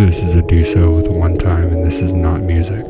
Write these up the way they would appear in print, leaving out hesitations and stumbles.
This is Aduso with One Time, and this is not music.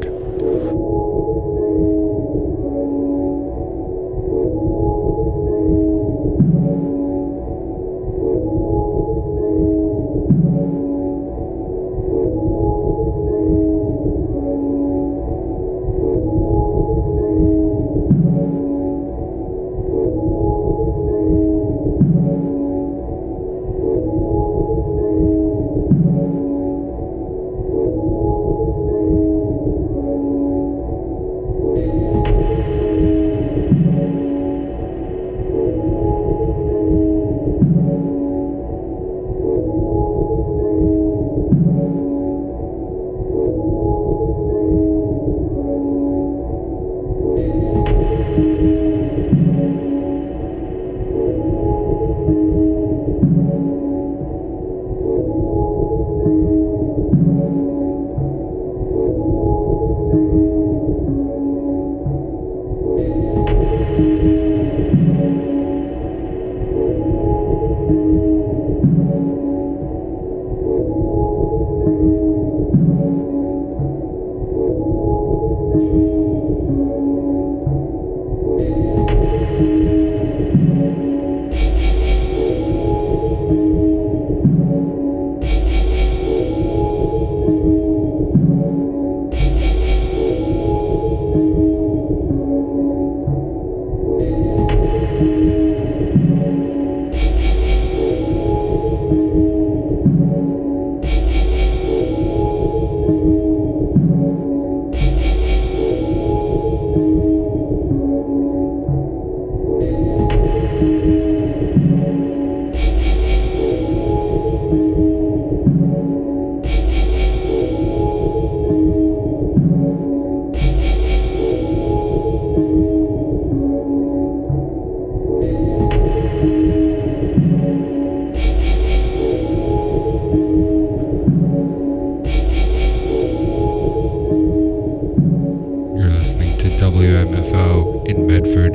WMFO in Medford,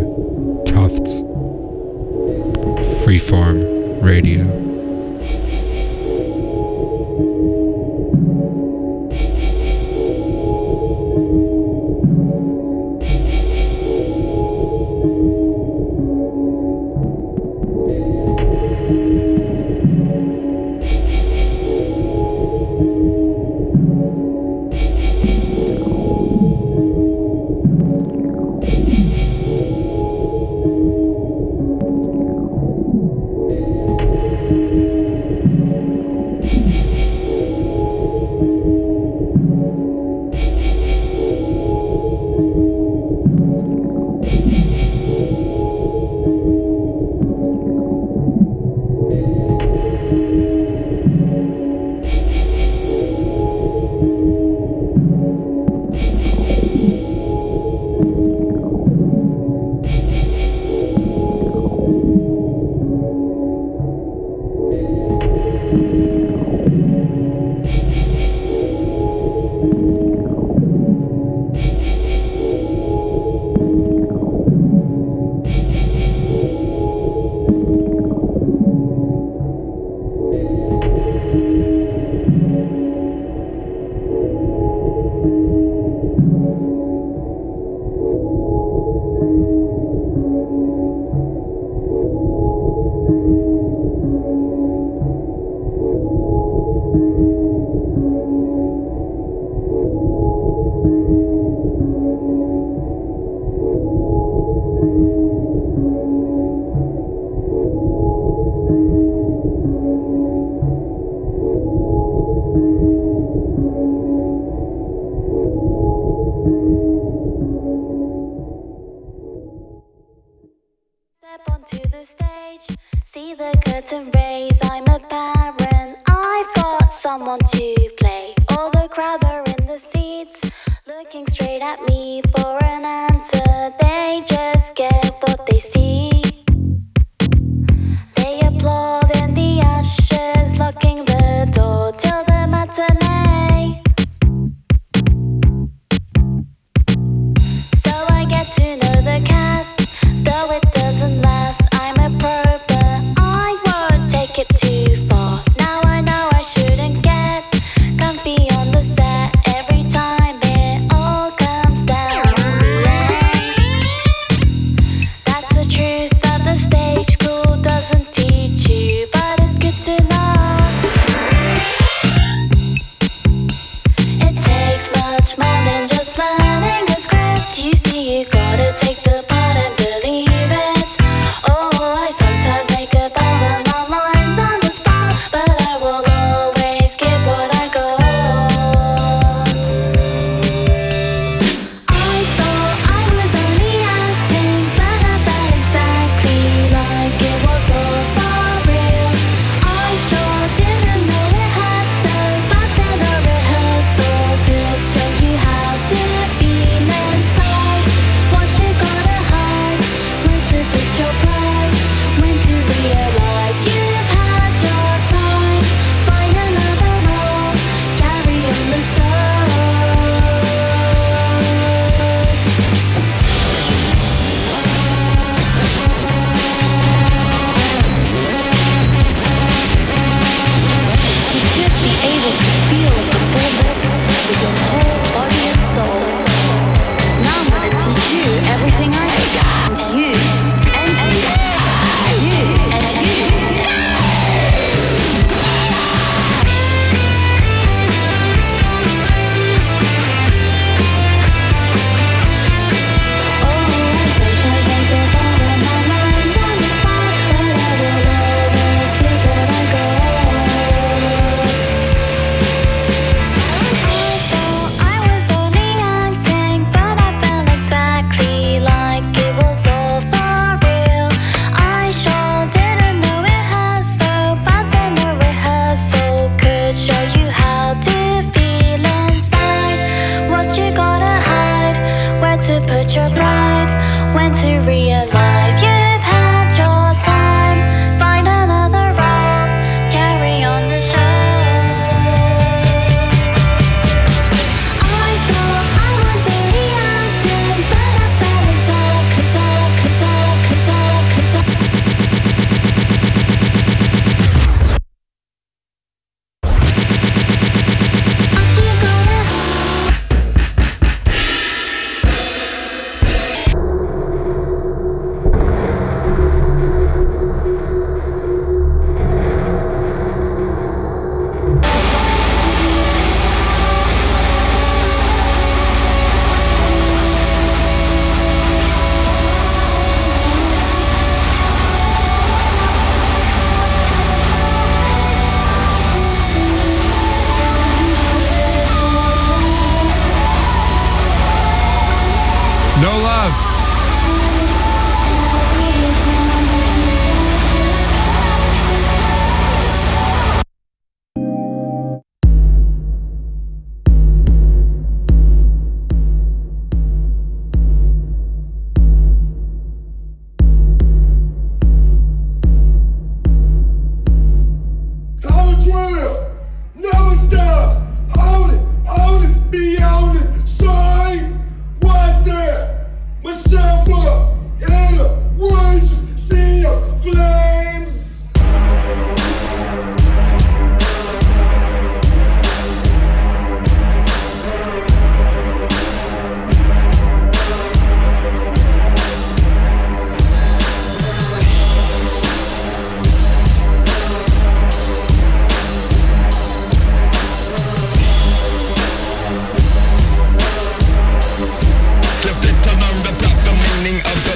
Tufts, Freeform Radio. Too far. Now I know I shouldn't get comfy realize you've had your time. Find another role, carry on the show. I thought I was very active, but I fell into what you gonna No love. Drill never stops. Own it, be on it. Sign, what's that? Myself up in a raging sea of flames. Släpp det till namn, det pratar mening av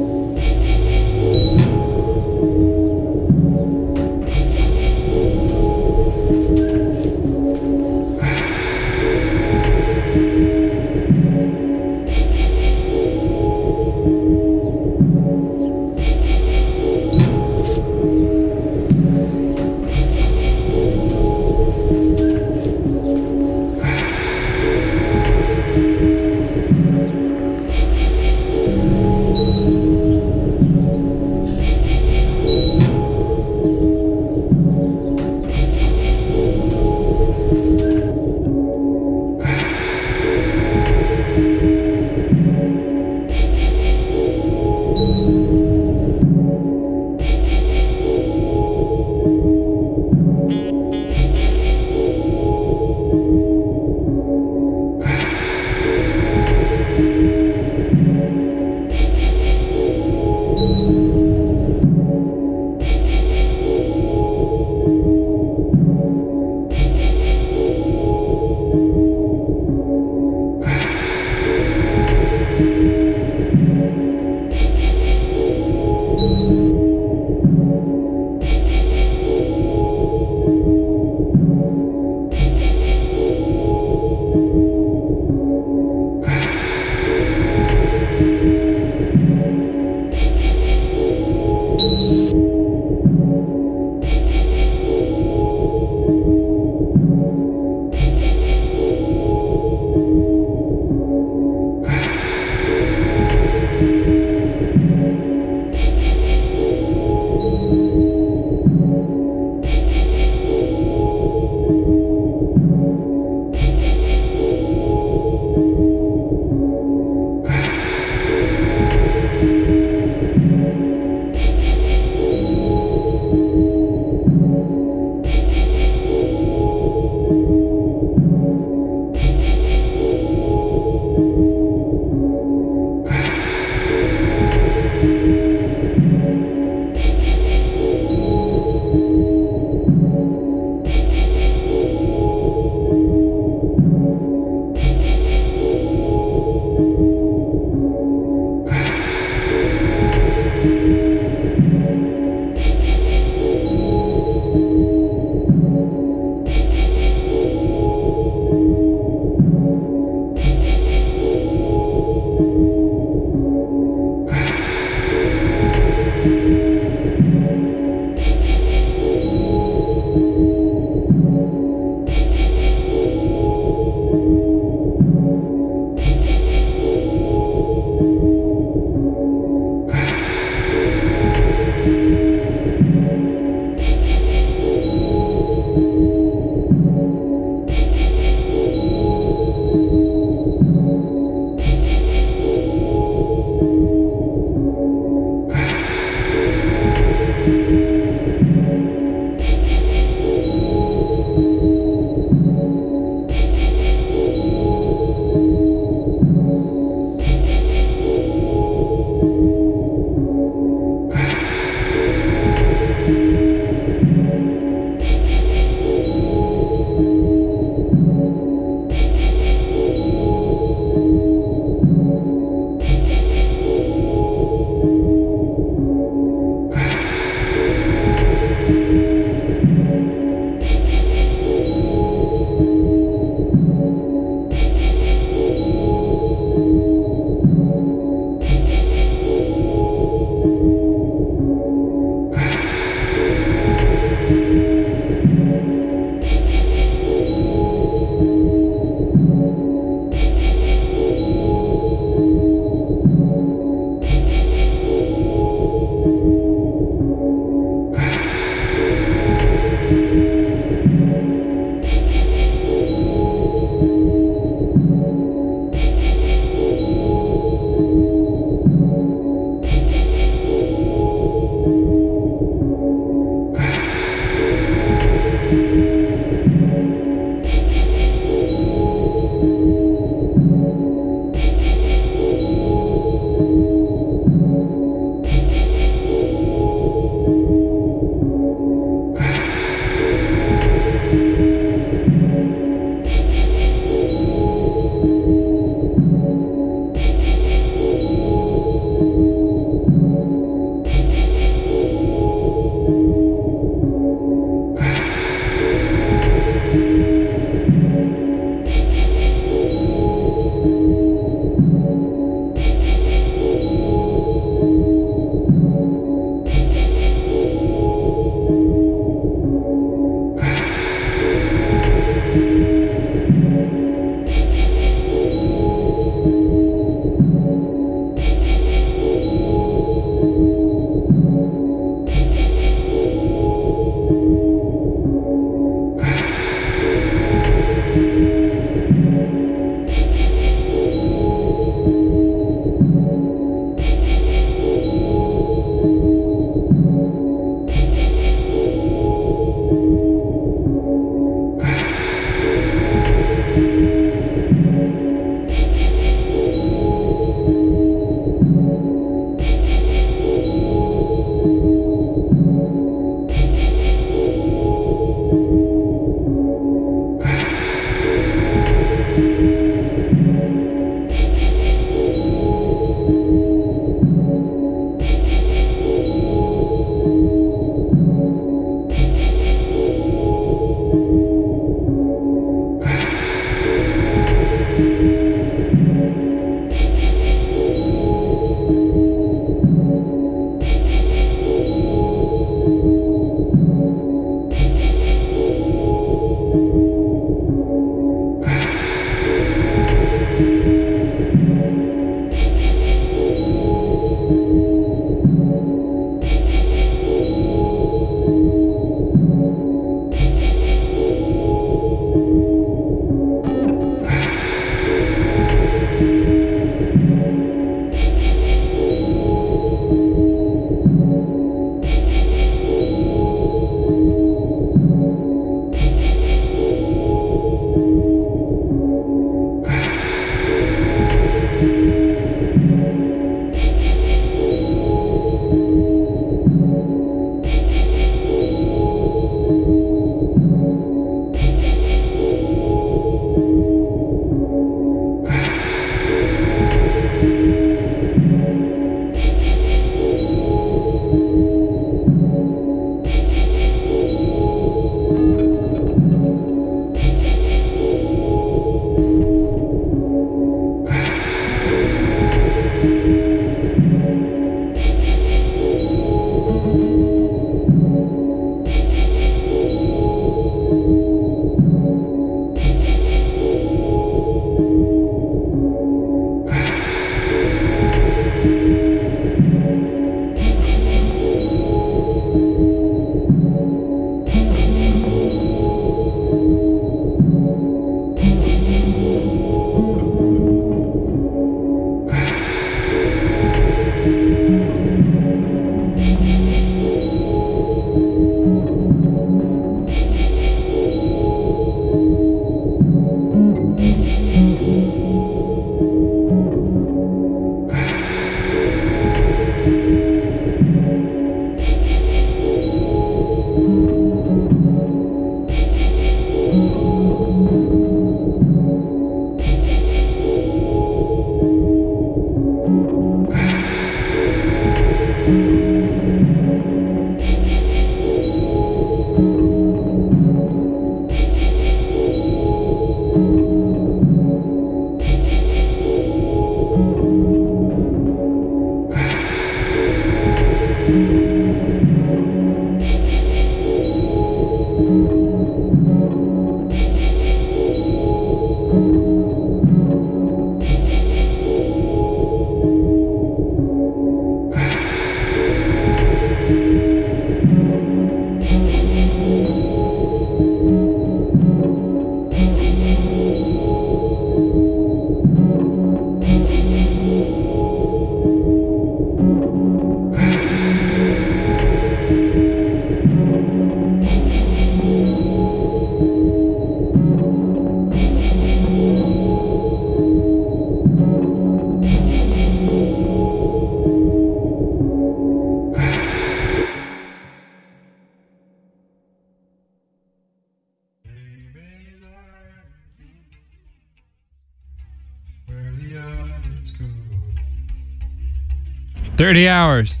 $30 hours.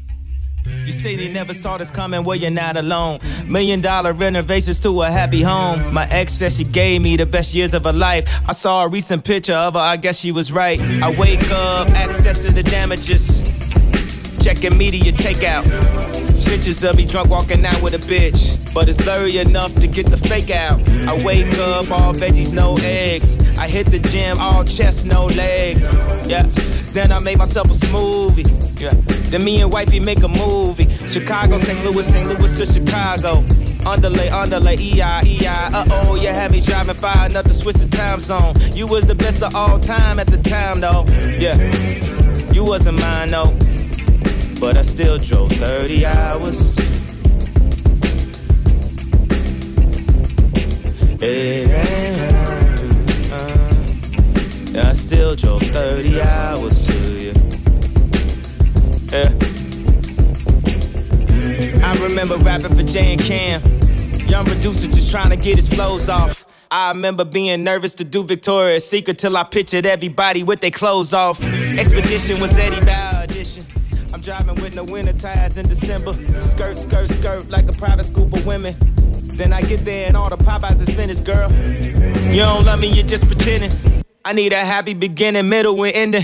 You say they never saw this coming, well, you're not alone. $1 million renovations to a happy home. My ex said she gave me the best years of her life. I saw a recent picture of her, I guess she was right. I wake up, accessing the damages, checking media takeout. Pictures of me drunk walking out with a bitch, but it's blurry enough to get the fake out. I wake up, all veggies, no eggs. I hit the gym, all chest, no legs. Yeah. Then I made myself a smoothie. Yeah. Then me and wifey make a movie. Chicago, St. Louis to Chicago. Underlay, E-I, E-I. Uh-oh, you had me driving far enough to switch the time zone. You was the best of all time at the time, though. Yeah, you wasn't mine, though. But I still drove 30 hours. Yeah, I still drove 30 hours to you. Yeah. I remember rapping for Jay and Cam. Young producer just trying to get his flows off. I remember being nervous to do Victoria's Secret till I pictured everybody with their clothes off. Expedition was Eddie Bauer edition. I'm driving with no winter tires in December. Skirt, skirt, skirt like a private school for women. Then I get there and all the Popeyes is finished, girl. You don't love me, you're just pretending. I need a happy beginning, middle, and ending.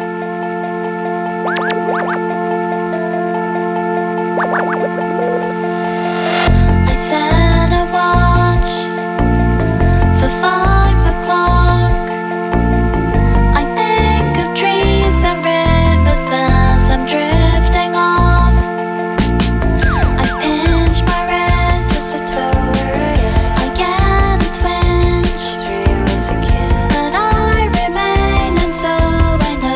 I set a watch for 5 o'clock. I think of trees and rivers as I'm drifting off. I pinch my wrist, I get a twinge, but I remain, and so I know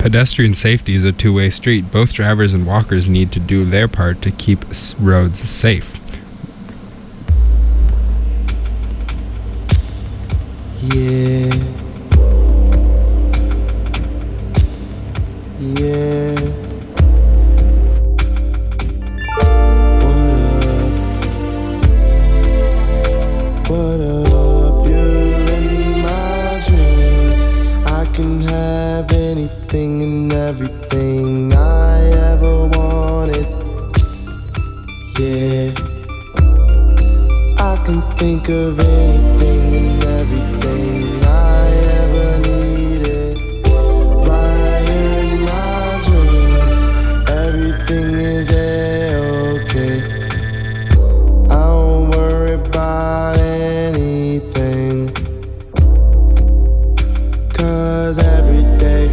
Pedestrian safety is a two-way street. Both drivers and walkers need to do their part to keep roads safe. Yeah. Yeah. What up? You're in my dreams. I can have anything and everything I ever wanted. Yeah. I can think of anything and everything I ever needed. Right here in my dreams, everything is okay. I don't worry about anything, 'cause every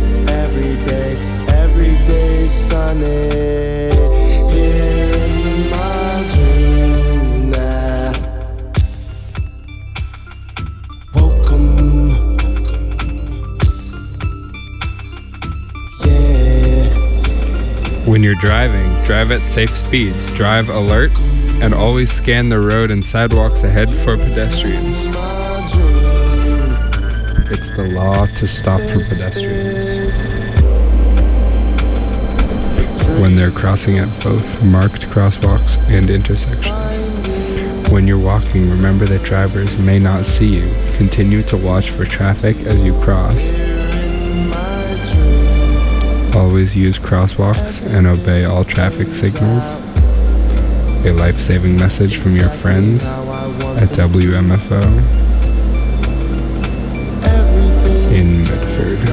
day is sunny. Here in my dreams now. Welcome. Yeah. When you're driving, drive at safe speeds, drive alert, and always scan the road and sidewalks ahead for pedestrians. It's the law to stop for pedestrians when they're crossing at both marked crosswalks and intersections. When you're walking, remember that drivers may not see you. Continue to watch for traffic as you cross. Always use crosswalks and obey all traffic signals. A life-saving message from your friends at WMFO in Medford.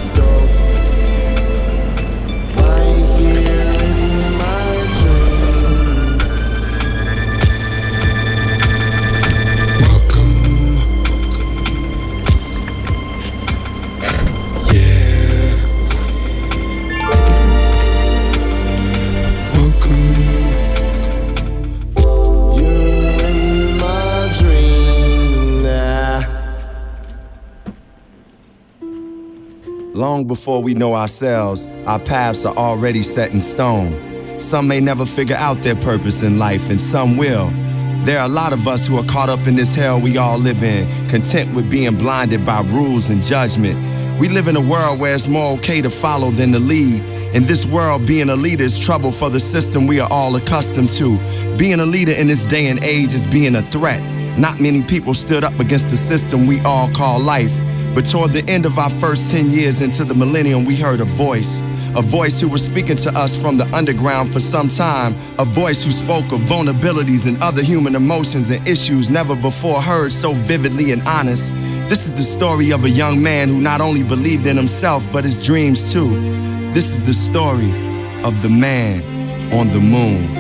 Long before we know ourselves, our paths are already set in stone. Some may never figure out their purpose in life, and some will. There are a lot of us who are caught up in this hell we all live in, content with being blinded by rules and judgment. We live in a world where it's more okay to follow than to lead. In this world, being a leader is trouble for the system we are all accustomed to. Being a leader in this day and age is being a threat. Not many people stood up against the system we all call life. But toward the end of our first 10 years into the millennium, we heard a voice who was speaking to us from the underground for some time, a voice who spoke of vulnerabilities and other human emotions and issues never before heard so vividly and honest. This is the story of a young man who not only believed in himself, but his dreams too. This is the story of the man on the moon.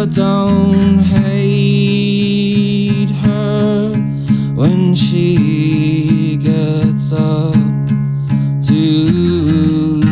don't hate her when she gets up to leave.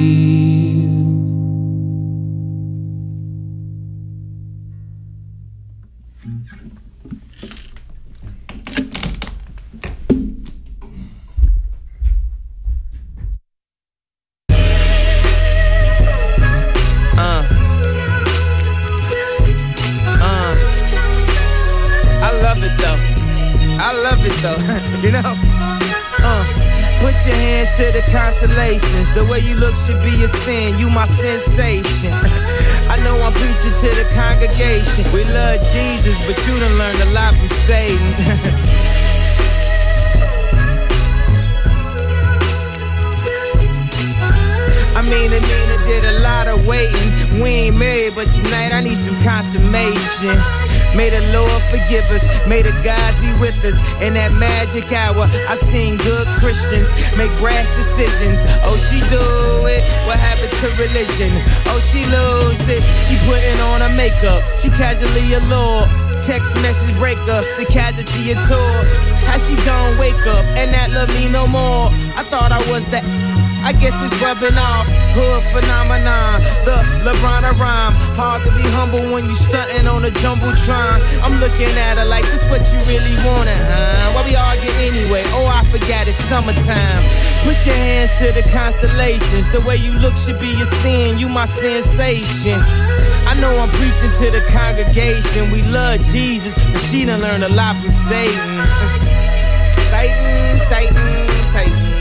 I love it though, you know. Put your hands to the constellations. The way you look should be a sin. You my sensation. I know I'm preaching to the congregation. We love Jesus, but you done learned a lot from Satan. I mean, Amina did a lot of waiting. We ain't married, but tonight I need some consummation. May the Lord forgive us, may the gods be with us. In that magic hour, I seen good Christians make brash decisions. Oh, she do it, what happened to religion? Oh, she lose it, she putting on her makeup. She casually allured, text message breakups, the casualty of tour. How she gon' wake up and not love me no more? I thought I was that, I guess it's rubbing off. Hood phenomenon, the LeBron of rhyme. Hard to be humble when you stuntin' on a jumbotron. I'm looking at her like, this what you really wanted, huh? Why we argue anyway? Oh, I forgot it's summertime. Put your hands to the constellations. The way you look should be a sin. You my sensation. I know I'm preaching to the congregation. We love Jesus, but she done learned a lot from Satan. Satan, Satan, Satan.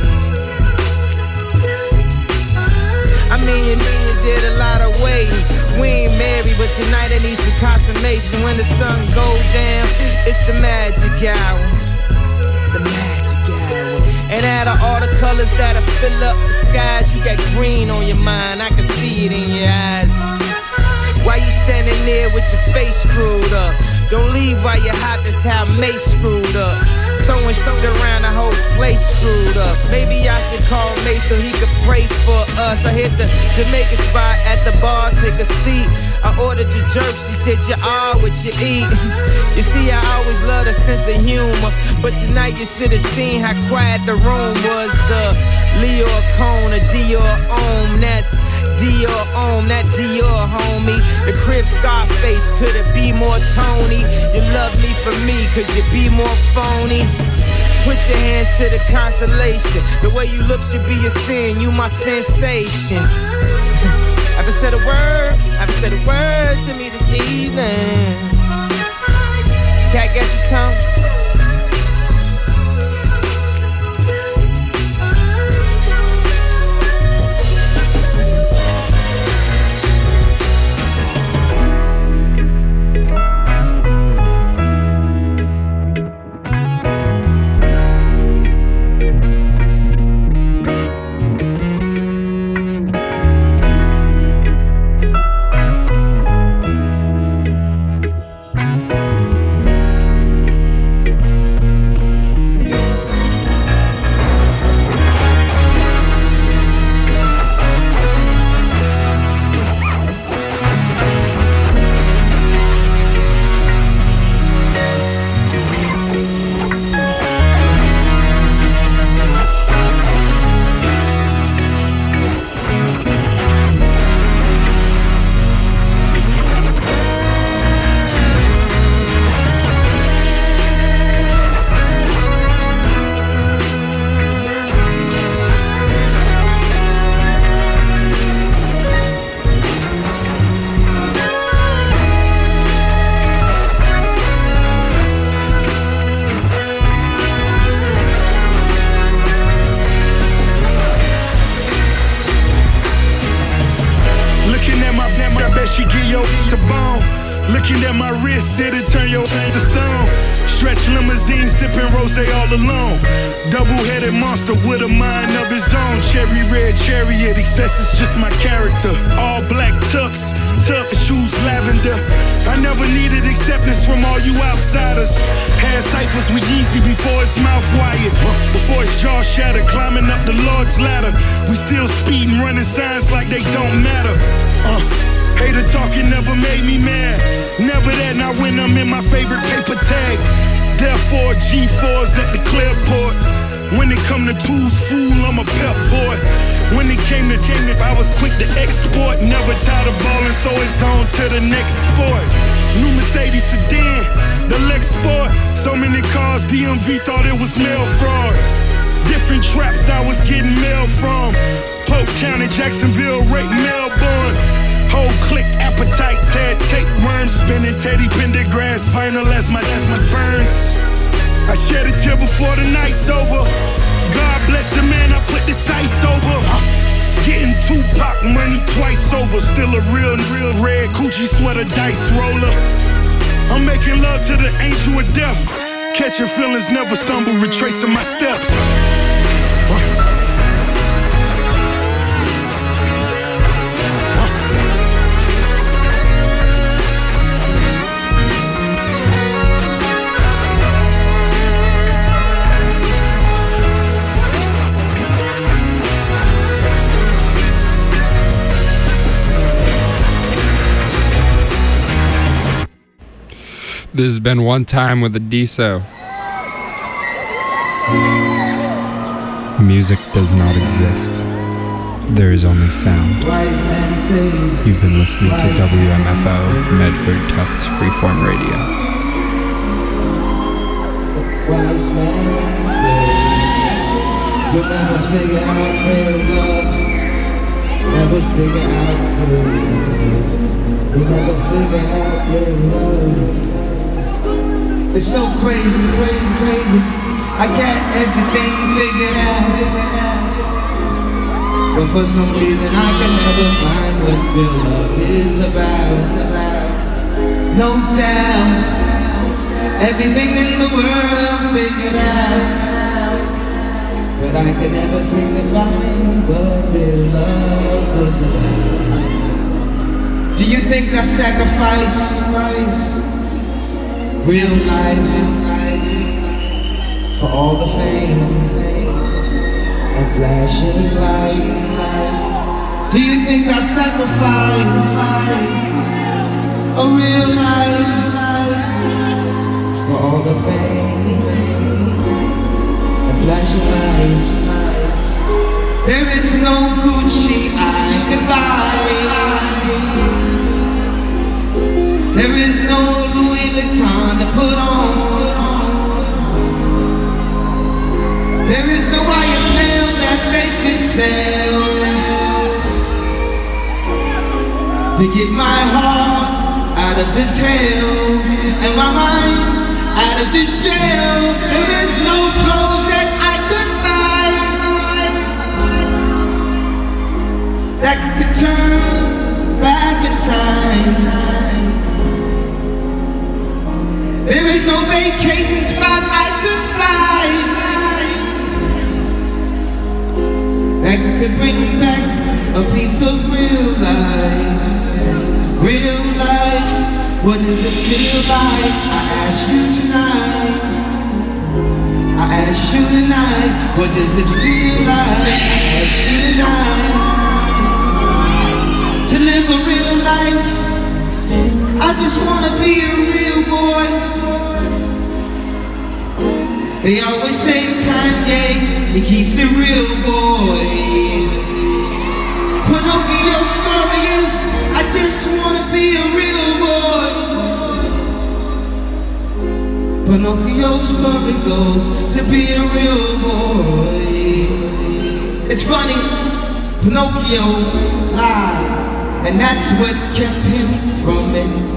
I mean, you did a lot of waiting. We ain't married, but tonight I need some consummation. When the sun go down, it's the magic hour. The magic hour. And out of all the colors that'll fill up the skies, you got green on your mind, I can see it in your eyes. Why you standing there with your face screwed up? Don't leave while you're hot, that's how Mace screwed up. Throwing around the whole place screwed up. Maybe I should call Mace so he could pray for us. I hit the Jamaican spot at the bar, take a seat. I ordered your jerk, she said you are what you eat. You see, I always loved a sense of humor, but tonight you should have seen how quiet the room was. The Leo Cone, a Dior Ohm, that's Dior Ohm, that Dior homie. The Crib Scarface, could it be more Tony? You love me for me, could you be more phony? Put your hands to the constellation. The way you look should be a sin. You my sensation. Haven't said a word, haven't said a word to me this evening. Cat, get your tongue. Double-headed monster with a mind of his own. Cherry red chariot, excess is just my character. All black tux, shoes lavender. I never needed acceptance from all you outsiders. Had ciphers with Yeezy before his mouth wired, before his jaw shattered. Climbing up the Lord's ladder, we still speeding, running signs like they don't matter. Hater talking never made me mad. Never that, not when I'm in my favorite paper tag. Therefore, G4's at the Clearport. When it come to tools, fool, I'm a pep boy. When it came to I was quick to export. Never tired of ballin', so it's on to the next sport. New Mercedes sedan, the Lex Sport. So many cars, DMV thought it was mail fraud. Different traps I was getting mail from. Polk County, Jacksonville, Rake, Melbourne. Whole clique appetites had tapeworms. Spinning Teddy Pendergrass, final as my burns. I shed a tear before the night's over. God bless the man I put the sights over. Getting Tupac money twice over. Still a real red Gucci sweater dice roller. I'm making love to the angel of death. Catching feelings, never stumble, retracing my steps. This has been One Time with Adiso. Music does not exist. There is only sound. You've been listening to WMFO, Medford Tufts Freeform Radio. Wise man says, you'll never figure out real love. Never figure out real love. You'll never figure out real love. It's so crazy, crazy, crazy. I got everything figured out. But for some reason I can never find what real love is about. No doubt, everything in the world figured out. But I could never seem to find what real love was about. Do you think I sacrifice real life for all the fame and flashing lights? Do you think I sacrifice a real life for all the fame and flashing lights? There is no Gucci I can buy. There is no Louis Vuitton to put on. There is no YSL that they could sell to get my heart out of this hell and my mind out of this jail. There is no clothes that I could buy that could turn back in time. There is no vacation spot I could fly that could bring back a piece of real life. Real life, what does it feel like? I ask you tonight. I ask you tonight. What does it feel like? I ask you tonight. To live a real life, I just wanna be a real boy. They always say Kanye, he keeps it real, boy. Pinocchio story is, I just wanna be a real boy. Pinocchio's story goes to be a real boy. It's funny, Pinocchio lied, and that's what kept him from it.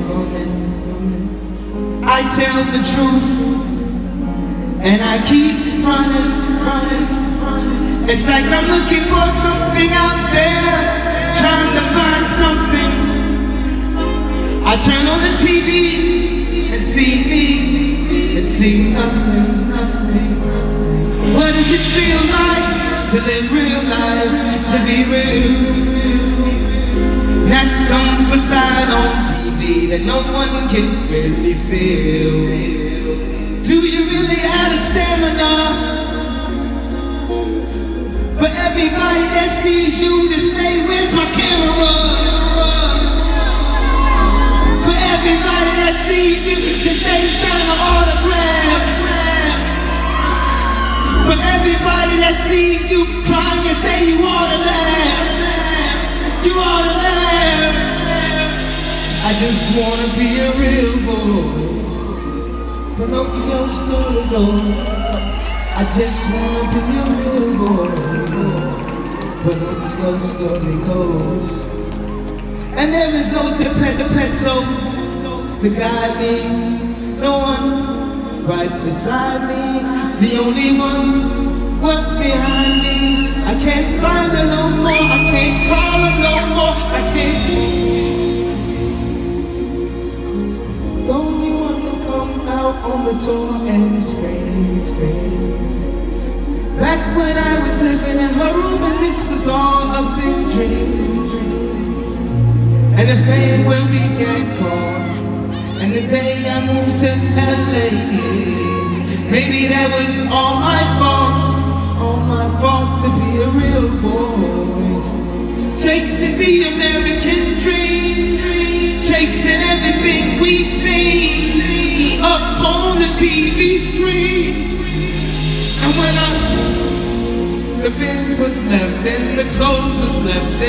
I tell the truth, and I keep running. It's like I'm looking for something out there, trying to find something. I turn on the TV and see me, and see nothing. What does it feel like to live real life, to be real? Not some facade on TV that no one can really feel. Do you really have the stamina for everybody that sees you to say, where's my camera? that sees you crying and say you ought to laugh. You ought to laugh. I just wanna be a real boy. Pinocchio story goes. I just wanna be a real boy. Pinocchio story goes. And there is no Geppetto to guide me. No one right beside me. The only one was behind me. I can't find her no more. I can't call her no more. I can't. The only one to come out on the tour and scream. Back when I was living in her room and this was all a big dream. And the fame where we get caught. And the day I moved to LA, maybe that was all my fault to be a real boy. Chasing the American dream, chasing everything we see up on the TV screen. And when the bench was left and the clothes was left